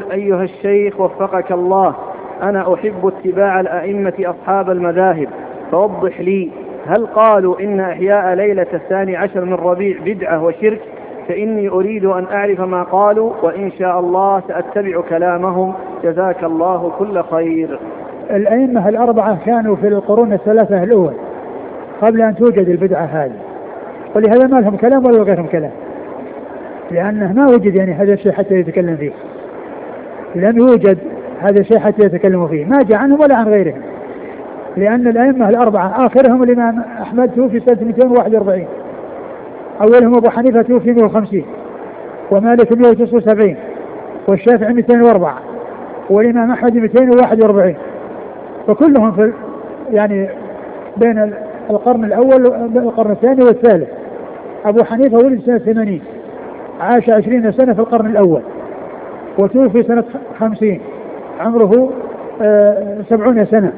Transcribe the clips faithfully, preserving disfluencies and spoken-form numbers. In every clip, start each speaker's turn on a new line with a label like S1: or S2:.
S1: أيها الشيخ وفقك الله، أنا أحب اتباع الأئمة أصحاب المذاهب، فوضح لي، هل قالوا إن إحياء ليلة الثاني عشر من ربيع بدعة وشرك؟ فإني أريد أن أعرف ما قالوا، وإن شاء الله سأتبع كلامهم، جزاك الله كل خير.
S2: الأئمة الأربعة كانوا في القرون الثلاثة الأول قبل أن توجد البدعة هذه، ولهذا ما لهم كلام ولا غيرهم كلام، لأنه ما وجد يعني هذا الشيء حتى يتكلم فيه، لم يوجد هذا الشيء حتى يتكلموا فيه، ما جاء عنهم ولا عن غيرهم، لأن الأئمة الأربعة آخرهم الإمام أحمد توفي سنة مئتين وواحد وأربعين، أولهم أبو حنيفة توفي مئة وخمسين، ومالك مئة وتسعة وسبعين، والشافعي مئتين وأربعة، والإمام أحمد مئتين وواحد وأربعين، فكلهم في يعني بين القرن الأول والقرن الثاني والثالث. أبو حنيفة ولد سنة ثمانين، عاش عشرين سنة في القرن الأول، وتوفي سنة خمسين، عمره آه سبعون سنة،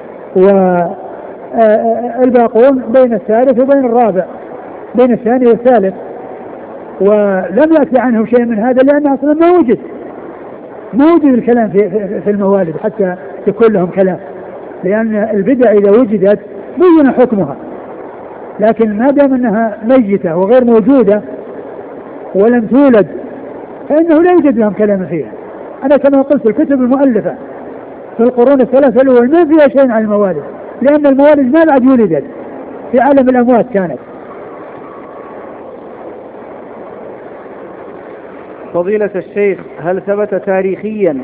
S2: والباقون بين الثالث وبين الرابع، بين الثاني والثالث، ولم يأتي عنهم شيء من هذا، لأنه أصلا ما وجد ما وجد الكلام في, في, في الموالد حتى يكون لهم كلام، لأن البدع إذا وجدت بين حكمها، لكن ما دام أنها ميتة وغير موجودة ولم تولد فإنه لا يوجد لهم كلام فيها. أنا كما قلت الكتب المؤلفة في القرون الثلاثة الأول ما فيها شيء عن الموالد، لأن الموالد ما بعد ولدت، في عالم الأموات كانت.
S1: فضيلة الشيخ، هل ثبت تاريخيا